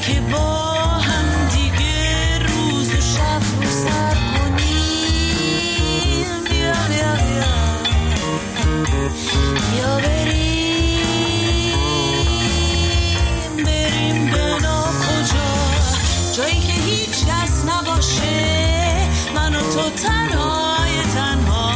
که با هم دیگه روز و شب رو سر کنیم. بیا بیا بیا بیا بریم به ناکجا، جایی که هیچ کس نباشه، من و تو تنهای تنها.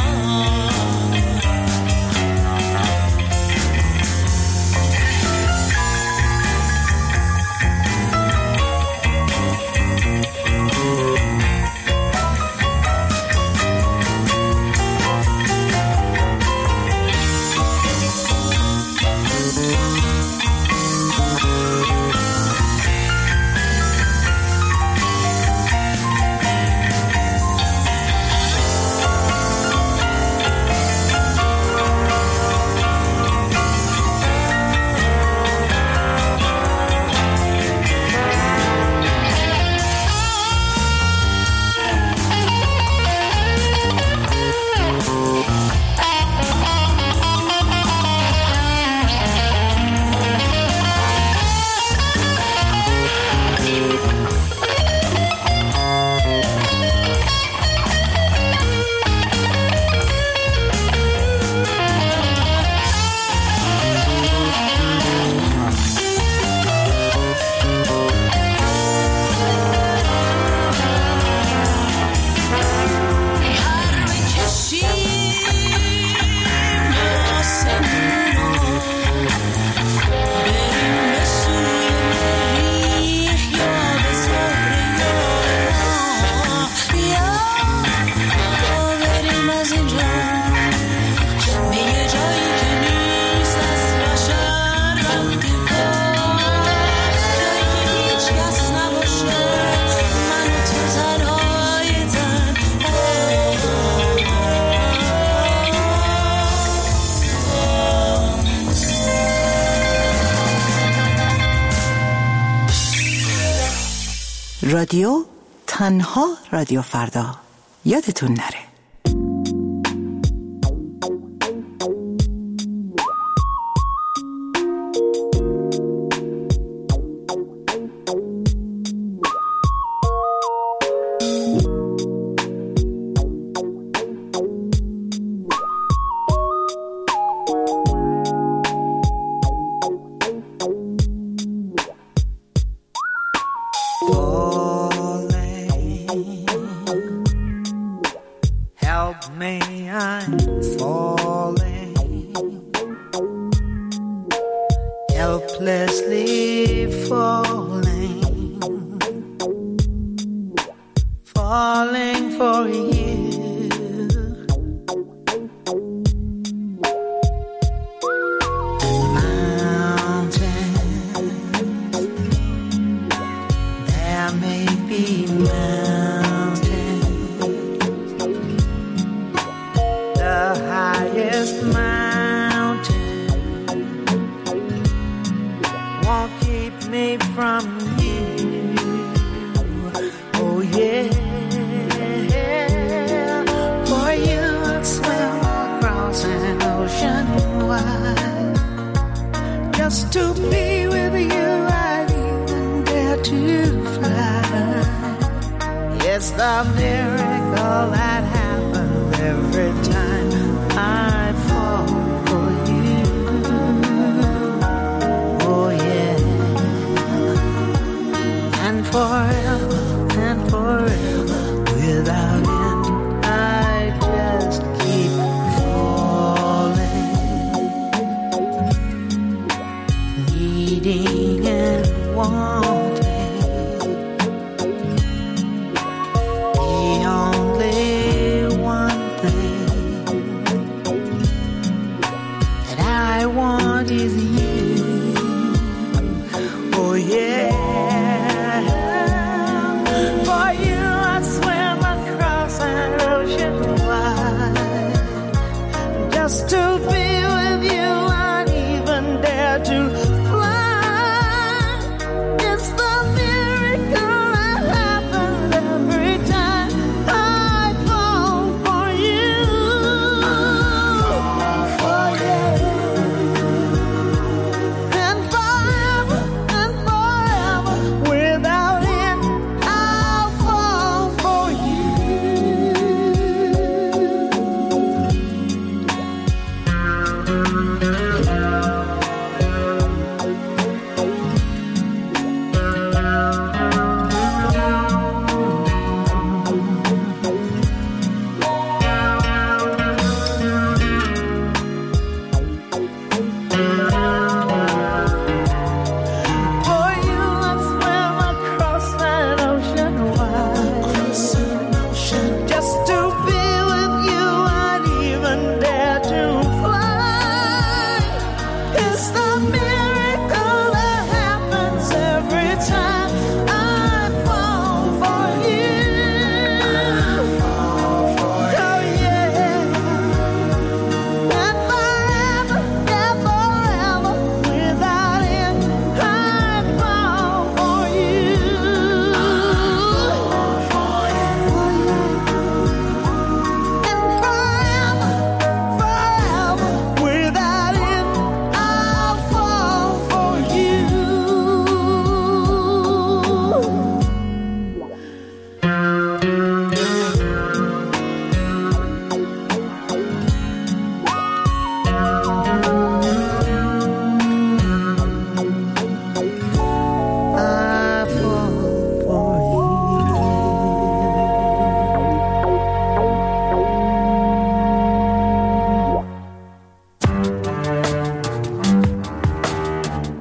رادیو تنها رادیو فردا، یادتون نره. To fly, it's the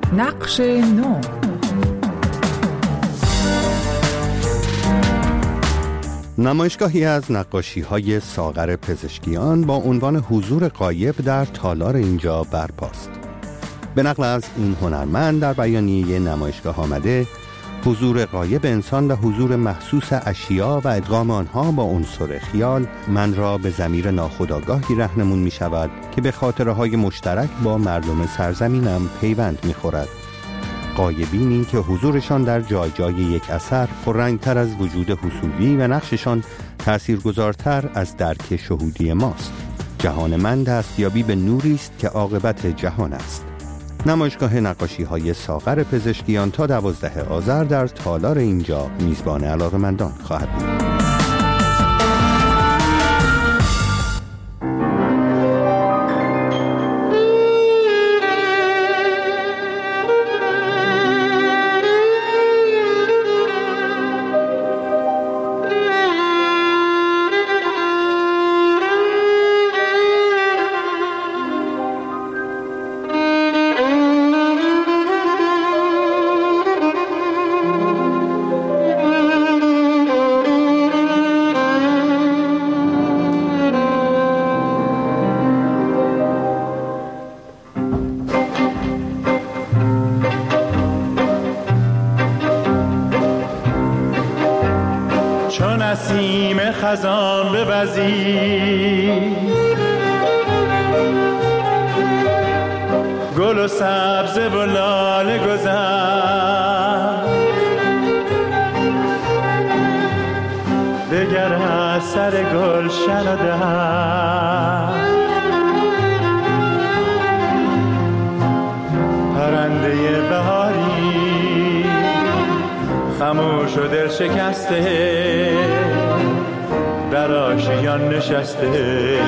نقش نو. نمایشگاهی از نقاشی‌های ساغر پزشکیان با عنوان حضور غایب در تالار اینجا برپاست. به نقل از این هنرمند در بیانیه نمایشگاه آمده: حضور غایب انسان و حضور محسوس اشیا و ادغام آنها با عنصر خیال من را به ضمیر ناخودآگاهی رهنمون می شود که به خاطره‌های مشترک با مردم سرزمینم پیوند می خورد. غایبینی که حضورشان در جای جای یک اثر پررنگتر از وجود حصولی و نقششان تأثیرگذارتر از درک شهودی ماست. جهان من دستیابی به نوری است که عاقبت جهان است. نمایشگاه نقاشی‌های ساغر پزشکیان تا 12 آذر در تالار اینجا میزبان علاقه‌مندان خواهد بود. نسیم خزان بوزی گل و سبز و لاله گذر دگر از سر گلشن و در پرنده بهاری خموش و دل شکسته در آشیان نشسته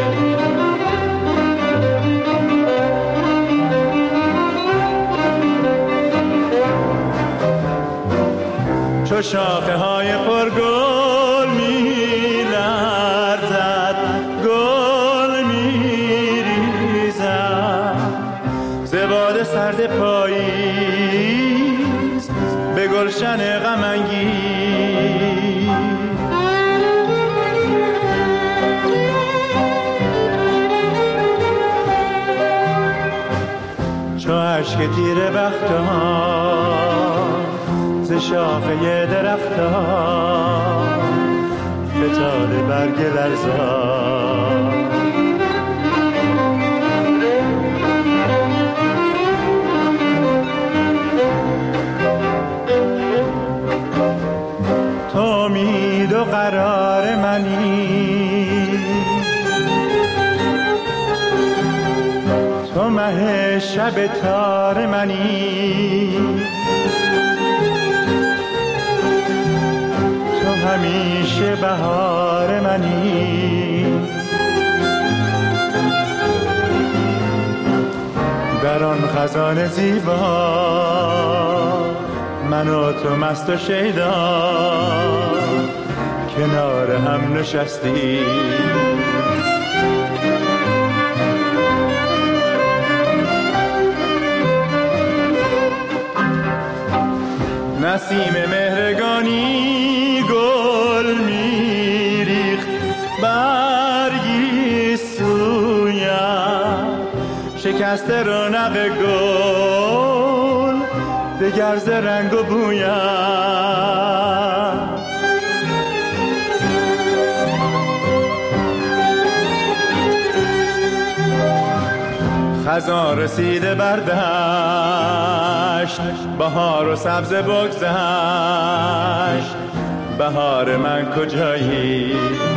چو شاخه های پرگل می لرزد گل می ریزد ز باد سرد پاییز به گلشن غم انگیز چو اشک تیره بختان ز شاخه درختان فتاده برگ لرزان تو امید و قرار منی تو مه شب تار منی تو همیشه بهار منی در آن خزان زیبا من و تو مست و شیدا کنار هم نشستی نسیم مهرگانی گل میریخت برگی سویم شکست رونق گل دگر ز رنگ و بویم خزان رسیده بردشت بهار و سبز بگذشت بهار من کجایی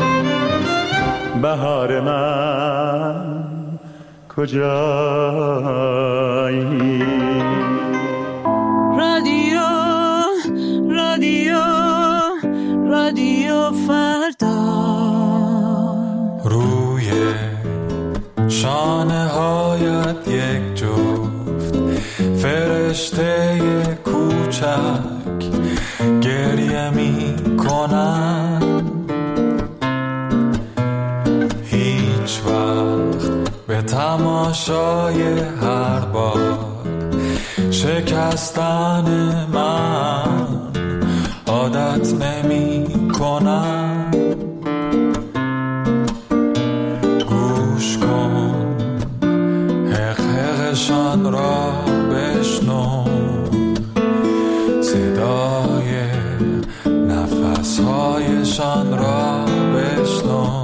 بهار من کجایی رادیو رادیو رادیو فردا روی شانه هایت یک جفت فرشته کوچک گریه می کنن هیچ وقت به تماشای هر بار شکستن من عادت نمی کنم. گوش کن حقشان را بشنو، صدای نفسهایشان را بشنو.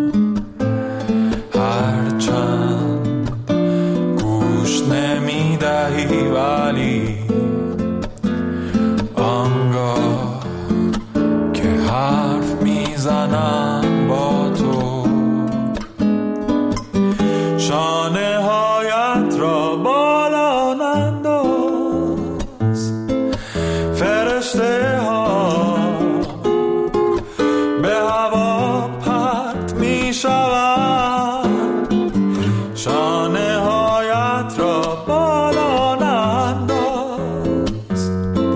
هرچند گوش نمی دهی ولی آنگاه که حرف میزنم با تو، شانه هایت را بالا ننداز. فرشته ها به هوا پرت می شوند. شانه هایت را بالا ننداز.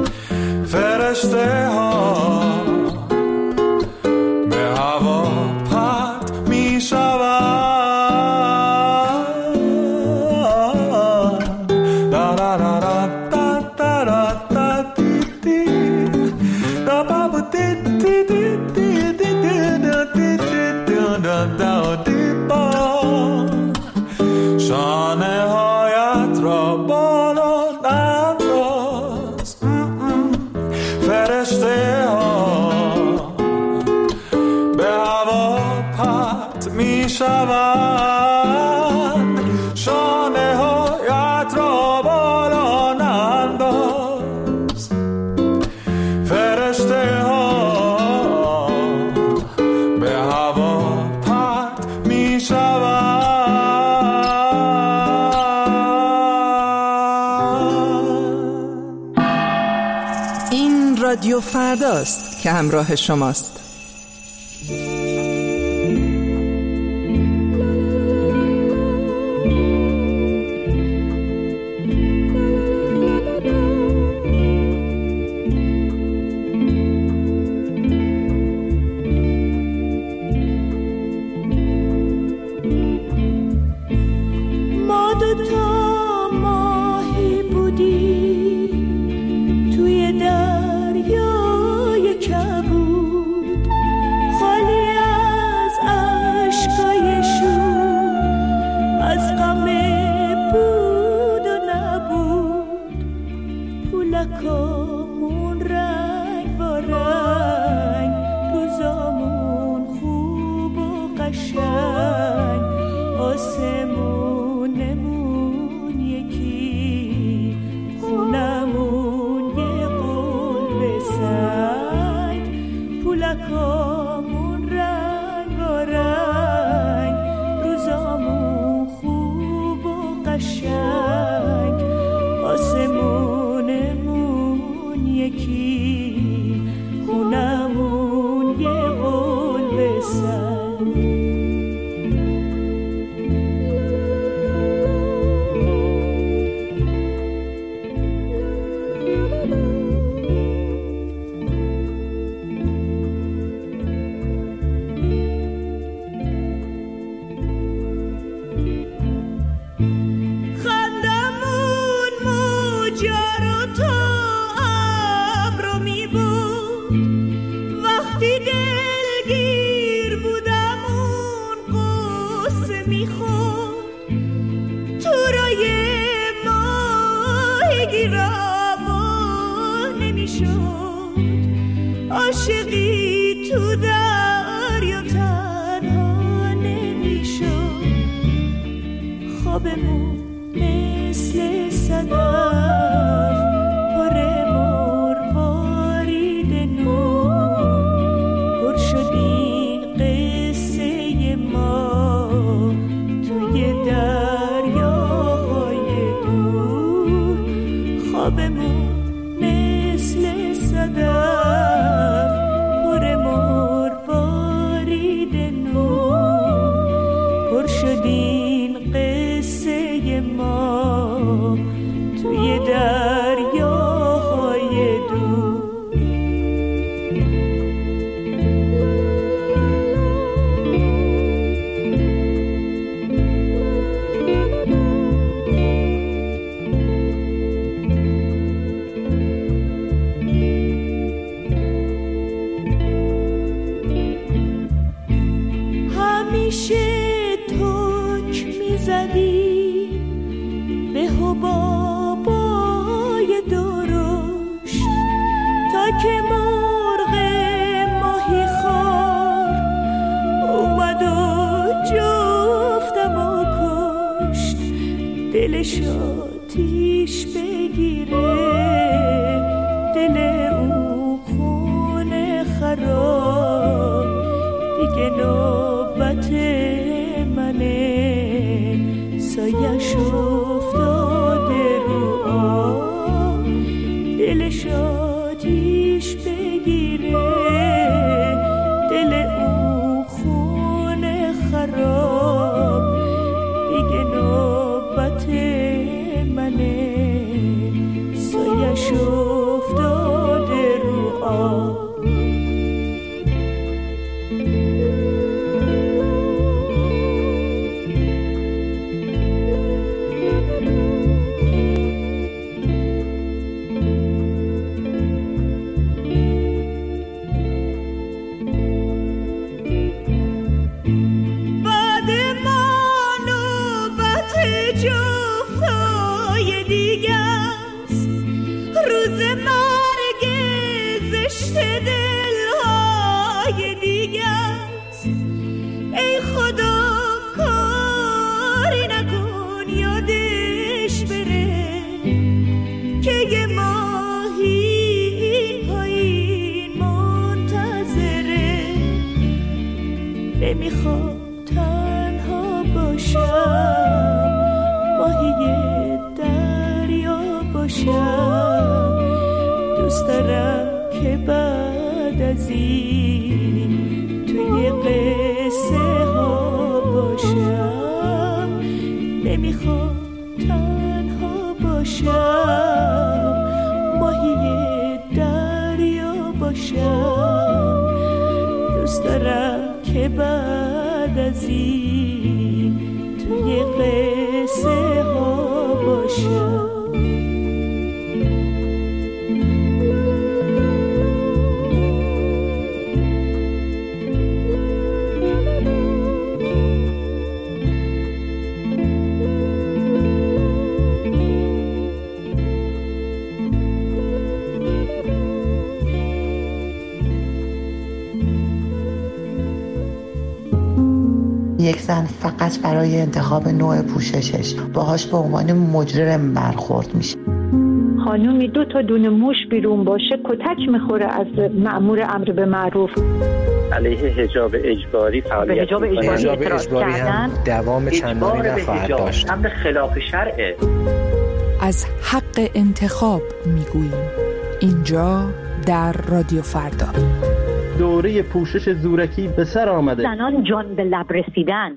فرشته ها به هوا پرت می شوند. شانه هایت را بالا ننداز. فرشته ها به هوا پرت می شوند. شانه هایت را بالا ننداز. فرشته ها به هوا پرت می شوند. این رادیو فرداست که همراه شماست. ما دوتا ماهی بودیم توی دریای کبود، خالی از اشکای شور، از غم بود و نبود. پولکامون رنگ با رنگ، روزامون خوب و قشنگ، آسمونمون یکی، خونمون یه قلب سنگ. پولکامون رنگ و رنگ، روزامون خوب و قشنگ، آسمونمون یکی، خونمون یه قلب سنگ. خندمون موجا رو تا ابرو می بود، وقتی دلگیر بودمون قصه می خورد. تو رای ماهی روان نمی شد، عاشقی تو دریا تنها نمی شد. خوابمون مثل صدف پر مروارید نور، پر شد این قصه ما توی دریاهای دور. خوابمون مثل صدف پر مروارید نور، پر شد این قصه ما توی دریاهای دور. دلش افتاده رو آب. نمیخوام تنها باشم، ماهی دریا باشم. دوست دارم که بعد از این توی قصه ها باشم. نمیخوام تنها باشم، ماهی دریا باشم. دوست دارم که بعد از این توی قصه ها باشم. یک زن فقط برای انتخاب نوع پوششش باهاش به عنوان مجرم برخورد میشه. خانومی 2 تا دونه موش بیرون باشه کتک میخوره از مأمور امر به معروف. علیه حجاب اجباری فعالیت حجاب اجباری هم دوام چندانی نخواهد داشت. امر خلاف شرعه. از حق انتخاب میگوییم اینجا در رادیو فردا. دوره پوشش زورکی به سر آمده. زنان جان به لب رسیدن.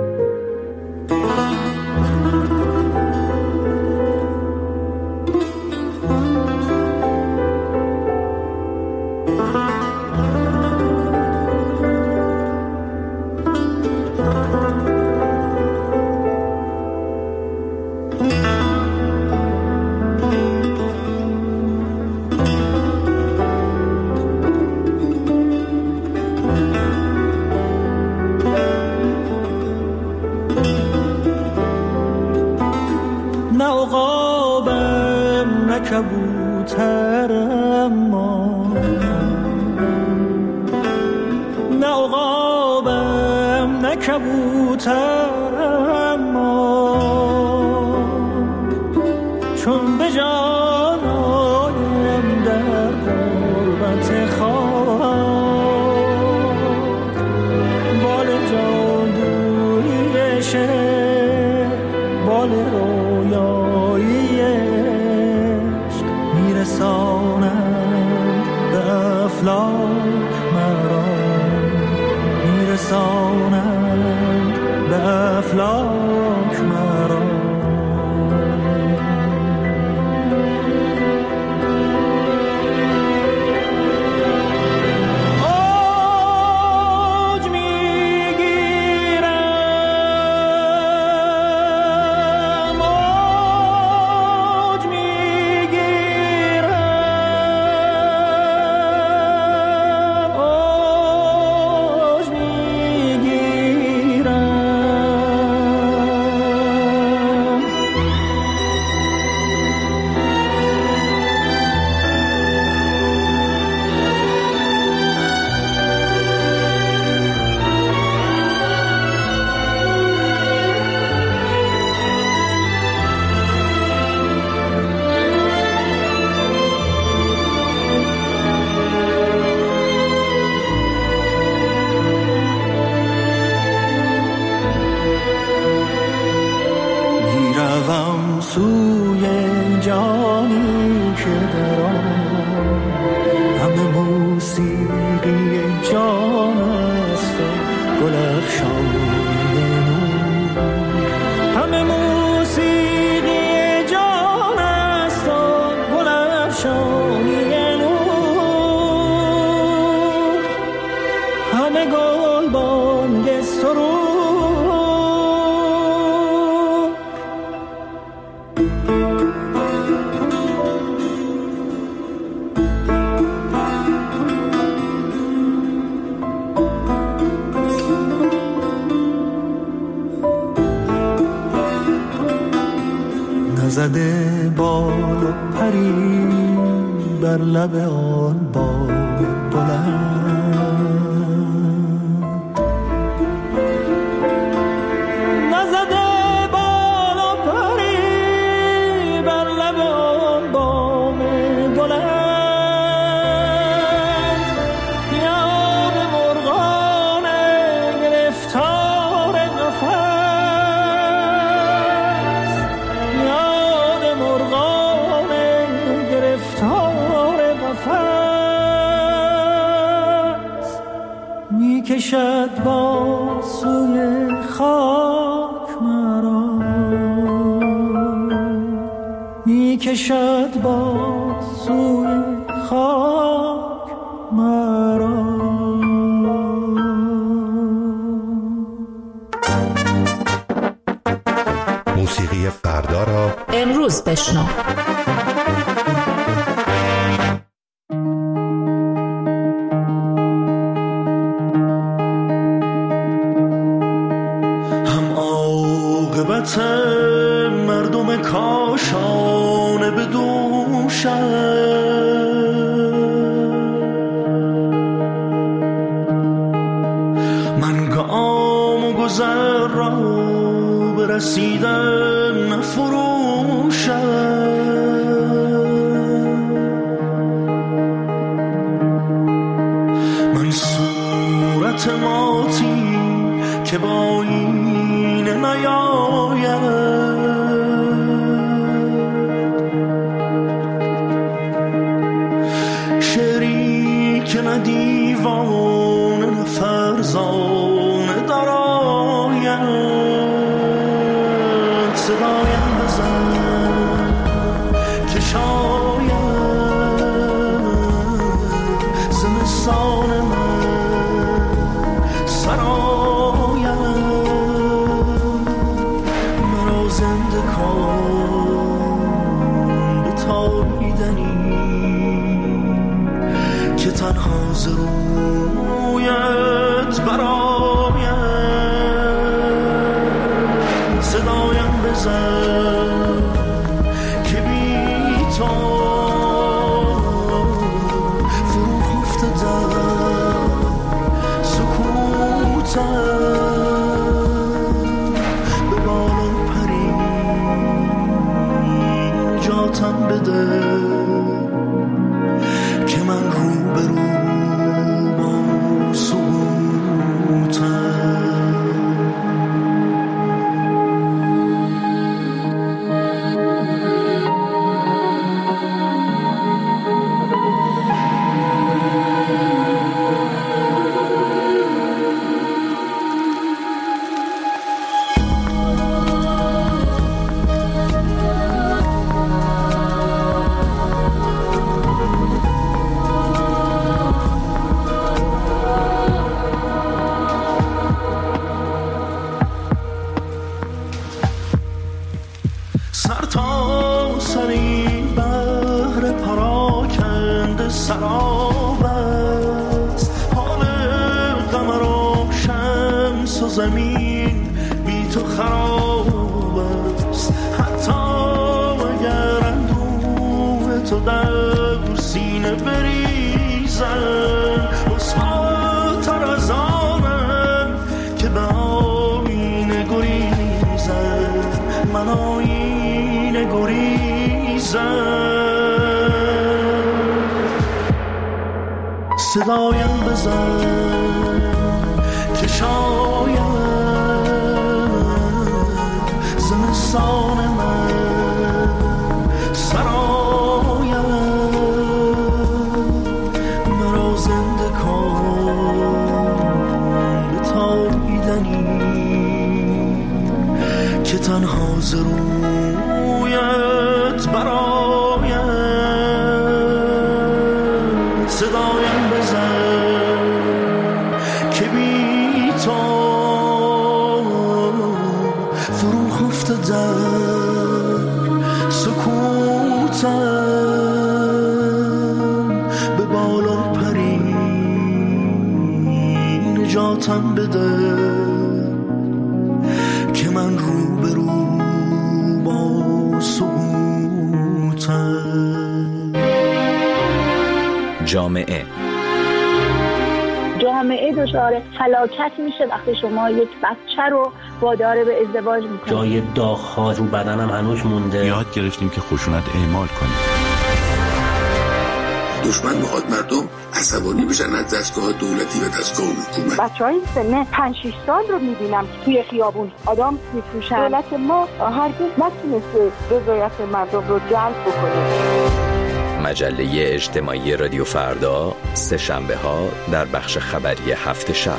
کبوترم ما، نه عقابم نه کبوترم ما، چون به جانایم در غربت خاک، بال جادویی شعر، بال رویایی میرسانند به افلاک مرا، میرسانند به افلاک مرا. پری بر لب آن باغ بلند. نزده بالا پری بر لب آن باغ بلند. یاد مرغان گرفتار قفس، یاد مرغان گرفتار قفس. میکشد با سوی خاک مرا، میکشد با سوی خاک مرا. موسیقی فردا را امروز بشنو. عاقبت مردم کاشانه به دوشم، من گام و گذر را برسیدن نفروشم. من صورت ماتی که با این نیاید، شعری که نه دیوانه نه فرزانه درآید. صدایم بزن که شاید زمستان من سراید. مرا زنده کن به تابیدنی که تنها ز رویت براید. صدایم بزن که بی تو فرو خفته در سکوتم. به بالا پری نجاتم بده که من رو به رو با سکوتم. سر تا سر این بحر پراکنده سراب است. حال قمر و شمس و زمین بی تو خراب است. حتی اگر اندوه تو در سینه بریزن، رسواتر از آنم که به آینه گریزن. من آینه گریزن. صدایم بزن که شاید زمستان من سراید. مرا زنده کن به تابیدنی که تنها ز رویت براید. صدایم بزن که بی تو فرو خفته در سکوتم. به بالا پری نجاتم بده که من رو به رو با سکوتم. جامعه دچار فلاکت میشه وقتی شما یک بچه رو وادار به ازدواج میکنید. جای داغ‌ها رو بدنم هنوز مونده. یاد گرفتیم که خشونت اعمال کنیم. دشمن میخواد مردم عصبانی بشن از دستگاه دولتی و دستگاه حکومت. بچهای سن 5-6 سال رو میبینم توی خیابون آدم میفروشن. دولت ما هرگز نتونسته رضایت مردم رو جلب بکنه. مجله اجتماعی رادیو فردا، سه شنبه ها در بخش خبری هفت شب.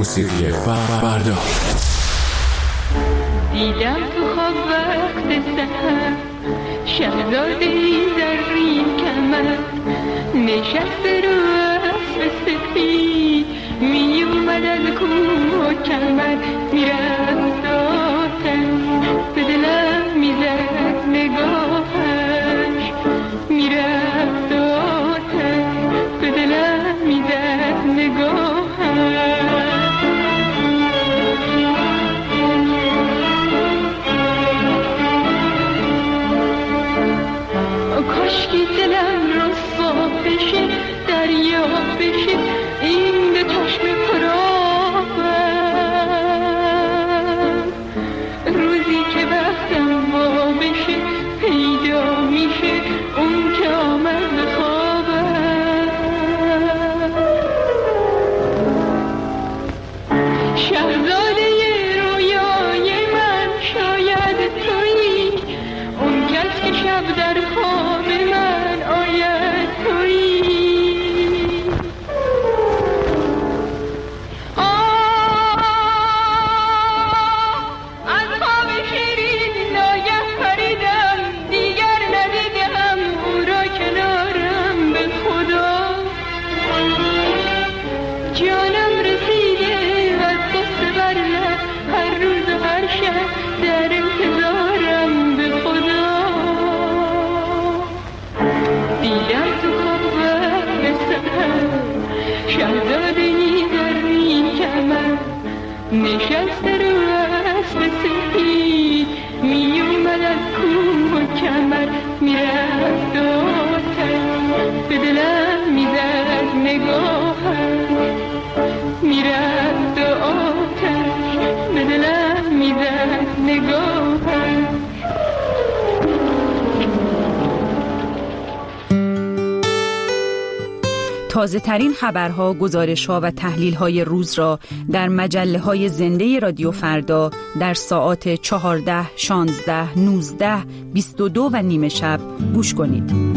موسیقی فردا. دیدم تو خواب وقت سحر شهزاده‌ای زرین کمر نشسته رو اسب سفید می اومد از کوه و کمر میرفت آتش به دلم میزد نگاهش میرفت آتش به دلم میزد نگاهش کاشکی دلم رسوا بشه دریا بشه این به چشم پرآبم روزی که وقتم وا بشه پیدا میشه اون که آمد به خوابم شهزاده رویای من شاید تویی اون کس که شب در خواب من آید تویی از خواب شیرین ناگه پریدم دیگر ندیدم او را کنارم به خدا جانم رسیده از قصه بر لب هر روز و هر شب در انتظارم به خدا دیدم تو خواب وقت سحر شهزاده‌ای زرین کمر نشسته رو اسب سفید می اومد از کوه و کمر میرفت آتش به دلم میزد نگاهش میرفت آتش به دلم میزد نگاهش تازه ترین خبرها، گزارش‌ها و تحلیل‌های روز را در مجله‌های زنده رادیو فردا در ساعات 14, 16, 19, 22 و نیم شب گوش کنید.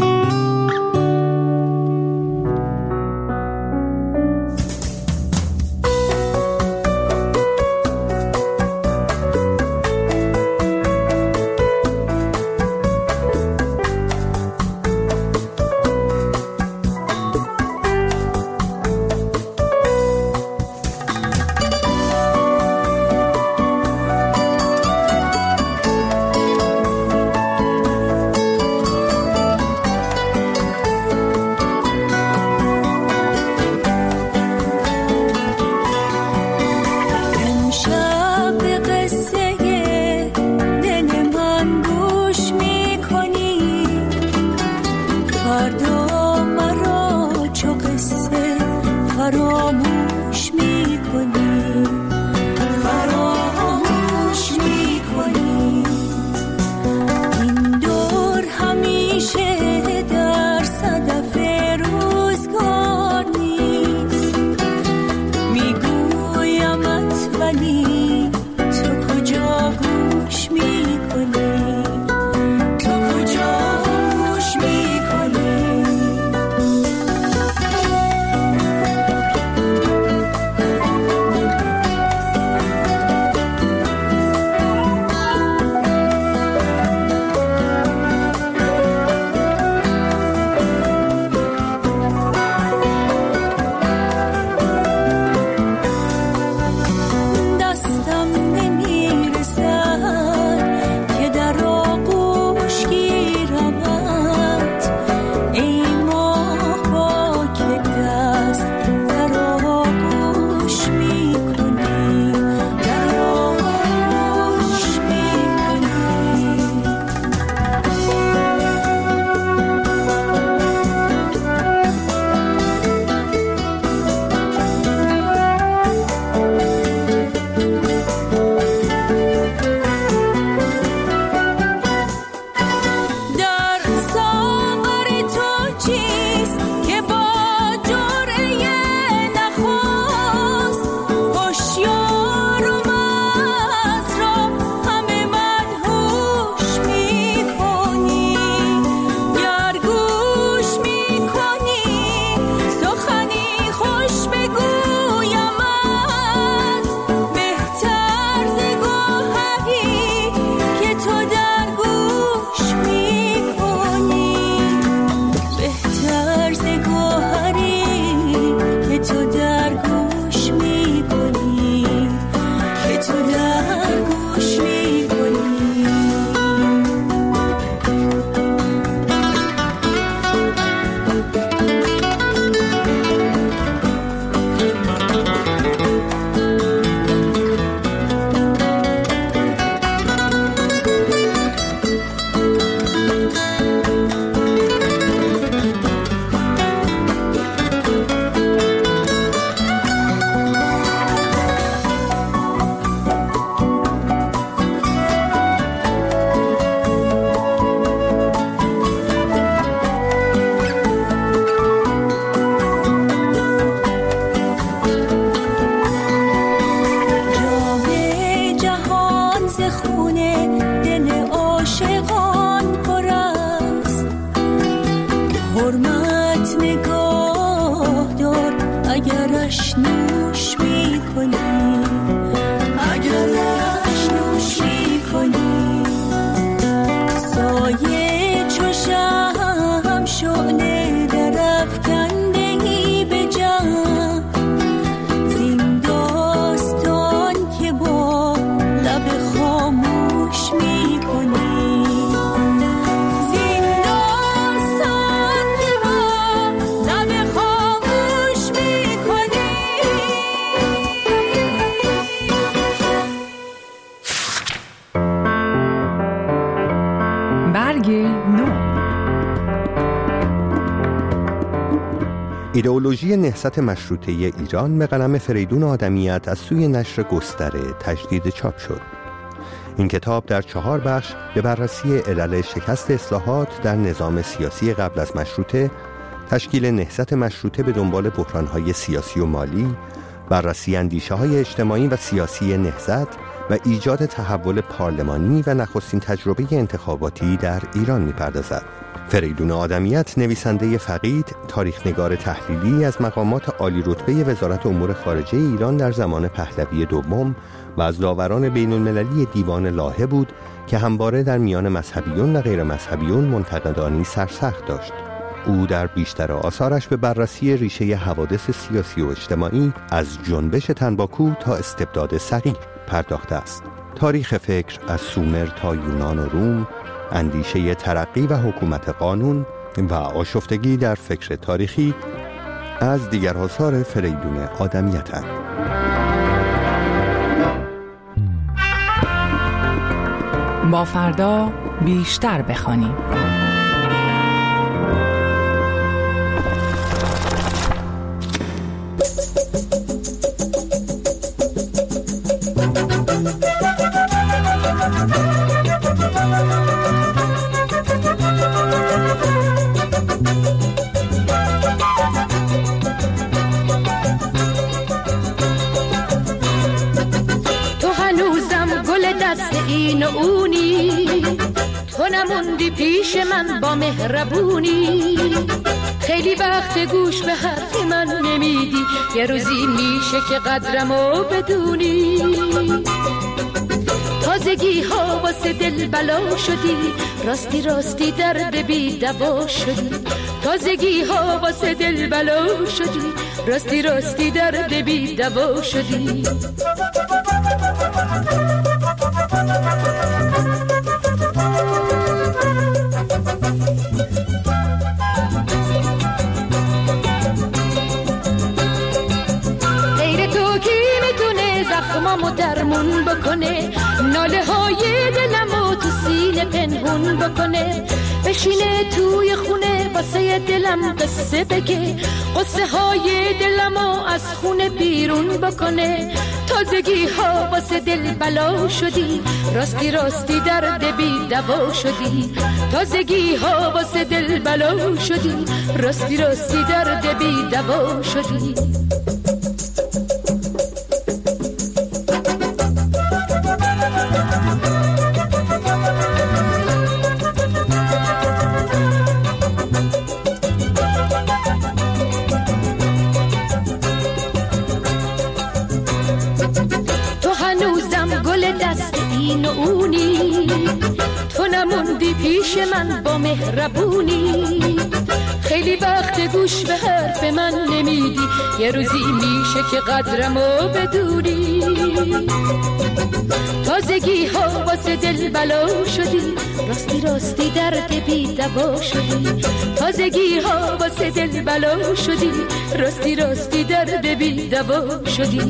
ایدئولوژی نهضت مشروطه ایران به قلم فریدون آدمیت از سوی نشر گستره تجدید چاپ شد. این کتاب در 4 بخش به بررسی علل شکست اصلاحات در نظام سیاسی قبل از مشروطه، تشکیل نهضت مشروطه به دنبال بحران‌های سیاسی و مالی، بررسی اندیشه‌های اجتماعی و سیاسی نهضت و ایجاد تحول پارلمانی و نخستین تجربه انتخاباتی در ایران می‌پردازد. فریدون آدمیت نویسنده فقید، تاریخ‌نگار تحلیلی از مقامات عالی رتبه وزارت امور خارجه ایران در زمان پهلوی دوم و از داوران بین‌المللی دیوان لاهه بود که همواره در میان مذهبیون و غیر مذهبیون منتقدانی سرسخت داشت. او در بیشتر آثارش به بررسی ریشه حوادث سیاسی و اجتماعی از جنبش تنباکو تا استبداد صغیر پرداخته است. تاریخ فکر از سومر تا یونان و روم، اندیشه ترقی و حکومت قانون و آشفتگی در فکر تاریخی از دیگر آثار فریدون آدمیت. با فردا بیشتر بخوانیم. نموندی پیش من با مهربونی، خیلی وقت گوش به حرف من نمیدی، یه روزی میشه که قدرمو بدونی. تازگی ها واسه دل بلا شدی، راستی راستی درد بی دوا شدی. تازگی ها واسه دل بلا شدی، راستی راستی درد بی دوا شدی. زخمامو درمون بکنه، ناله های دلمو تو سینه پنهون بکنه، بشینه توی خونه واسه دلم قصه بگه، قصه های دلمو از خونه بیرون بکنه. تازگی ها واسه دل بلا شدی، راستی راستی درد بی دوا شدی. تازگی ها واسه دل بلا شدی، راستی راستی درد بی دوا شدی. پیش من با مهربونی، خیلی وقت گوش به حرف من نمیدی، یه روزی میشه که قدرمو بدونی. تازگی ها واسه دل بلا شدی، راستی راستی درد بی دوا شدی. تازگی ها واسه دل بلا شدی، راستی راستی درد بی دوا شدی.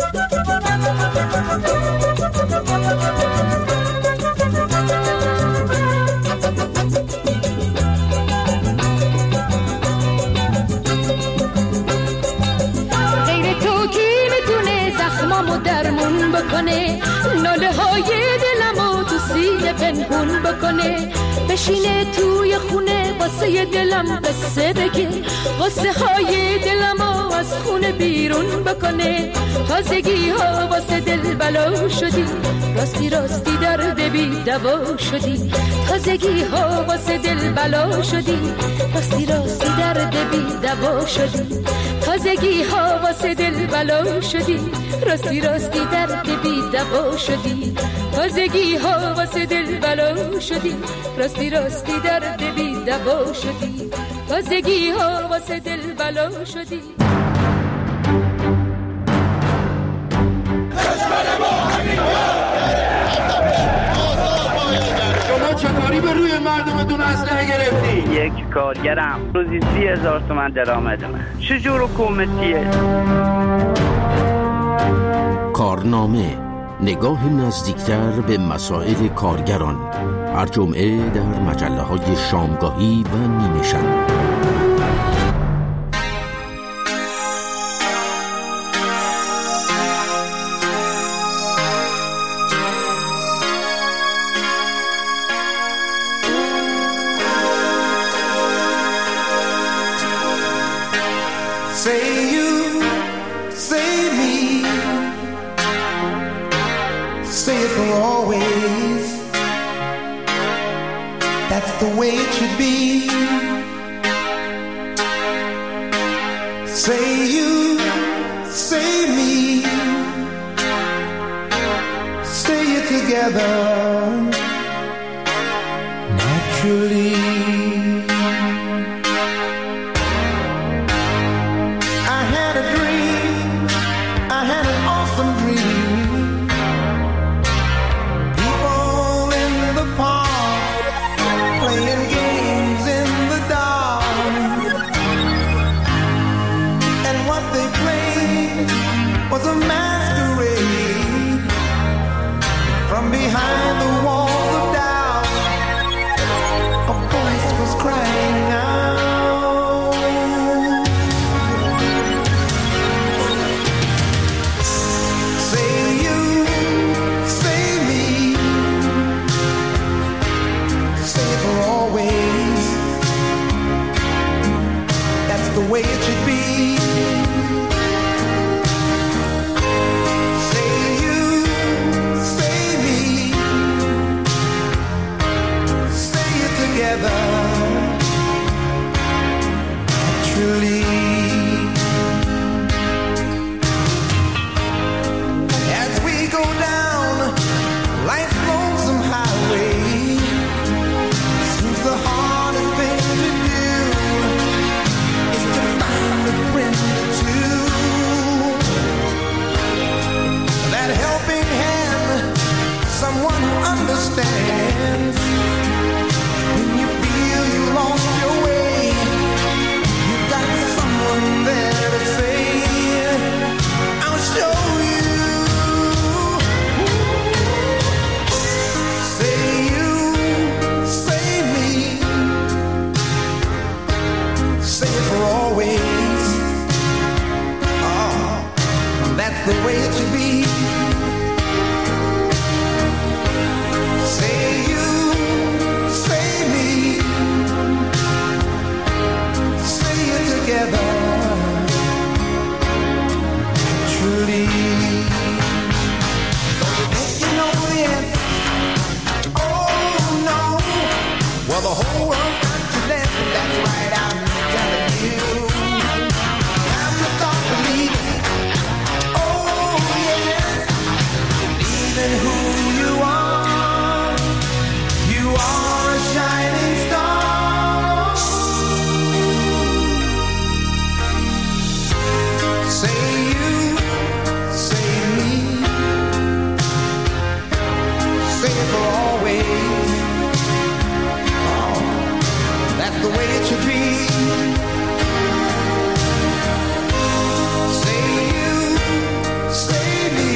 زخمامو درمون بکنه، ناله های دلمو تو سینه پنهون بکنه، بشینه توی خونه واسه دلم قصه بگه، قصه های دلمو از خونه بیرون بکنه. تازگی ها واسه دل بلا شدی، راستی راستی درد بی دوا شدی. تازگی ها واسه دل بلا شدی، راستی راستی درد بی دوا شدی. تازگی ها واسه دل بلا شدی، راستی راستی درد بی دوا شدی. تازگی ها واسه دل بلا شدی، راستی راستی درد بی دوا شدی. تازگی ها واسه دل بلا شدی. شما چطوری به روی مردمتون اسلحه گرفتی؟ یک کارگرم، روزی 30,000 تومان درآمدمه. چجور حکومتیه؟ کارنامه، نگاه نزدیکتر به مسائل کارگران، هر جمعه در مجله‌های شامگاهی و نیمه شب. say it for always. That's the way it should be. Say you, say me, say it together naturally. I had a dream, I had an awesome dream. People in the park playing games in the dark, and what they played was a masquerade. From behind the walls of doubt, a voice was crying out. Say you, say me, say it for always. That's the way it should be. Say you, say me, say it together naturally. As we go down life's lonesome highway, seems the hardest thing to do is to find a friend or two. That helping hand, someone who understands. When you feel you lost your way, you got someone there to say, I'll show you. Say you, say me, say it for always. Oh, that's the way it should be. Say you, say me, say it together naturally. Don't you know the answer? Oh no. Well, the whole world's got to dance, and that's right, I'm telling you. Time to start believing. Oh yes, believe in who you are. You are a shining star. Say you, say me, say it for always. Oh, that's the way it should be. Say you, say me,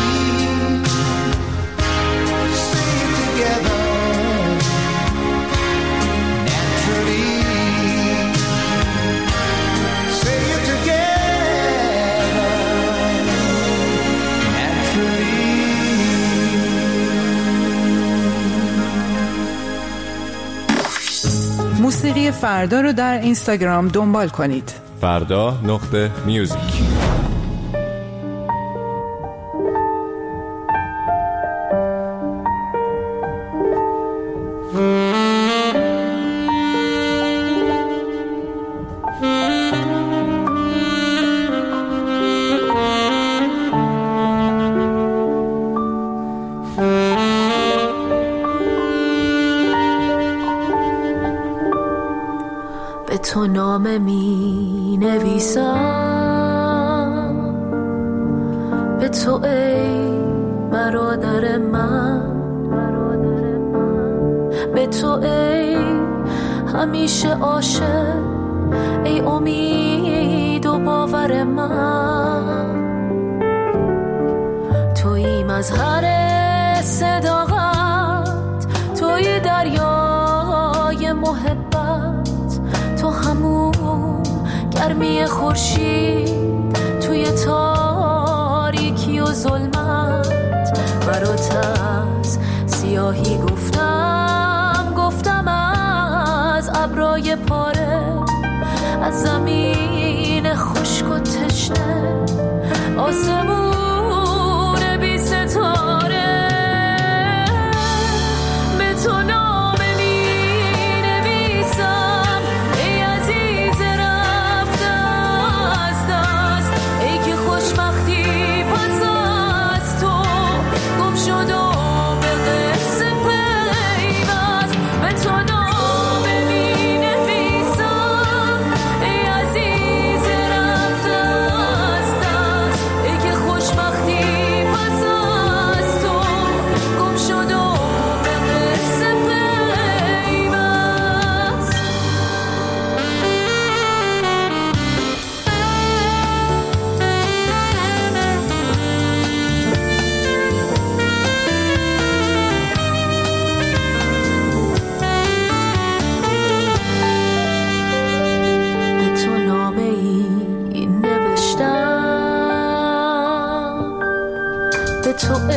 say it together naturally. Say it together naturally. موسیقی فردا رو در اینستاگرام دنبال کنید. فردا.music. به تو نامه می نویسم، به تو ای برادر من، به تو ای همیشه عاشق، ای امید و باور من. تویی مظهر صداقت، تویی دریای محبت، تو همون گرمی خورشید توی تاریکی و ظلمت. برات از سیاهی گفتم از ابرای پاره، از زمین خشک و تشنه، آسمون بی ستاره.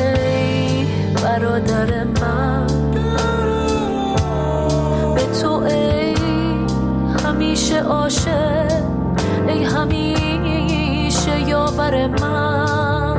ای برادر من، به تو ای همیشه عاشق، ای همیشه یاور من.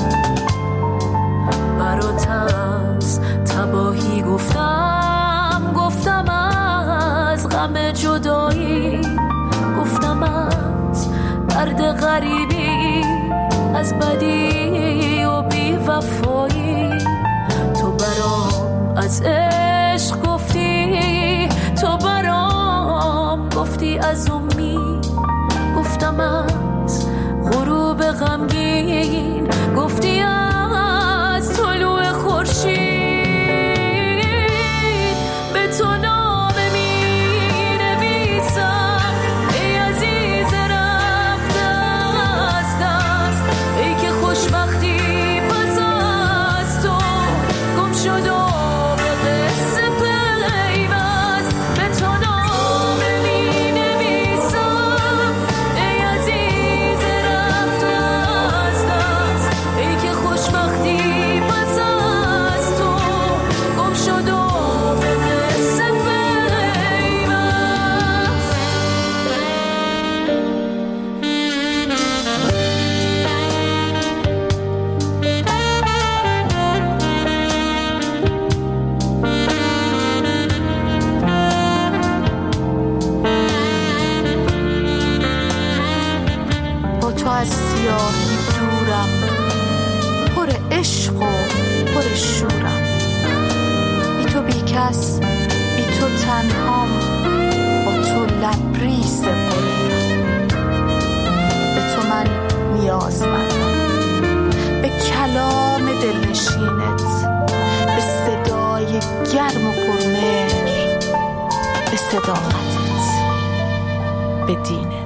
برات از تباهی گفتم از غم جدایی، گفتم از درد غریبی، از بدی و بی وفایی. تو برام از عشق گفتی، تو برام گفتی از امید، گفتم از غروب غمگین، گفتی از طلوع خورشید. به تو نامه می‌نویسم ای عزیز رفته از دست، ای که خوشبختی پس از تو گم شد و به قصه پیوست. به تو نامه می‌نویسم ای عزیز رفته از دست، ای که خوشبختی پس از تو گم شد و به قصه پیوست. با تو از سیاهی دورم، پر عشق و پر شورم، بی تو بی کس، بی تو تنهام، با تو لبریز غرورم. به تو من نیازمندم، به کلام دلنشینت، به صدای گرم و پرمهر، به صداقتت، به دینت.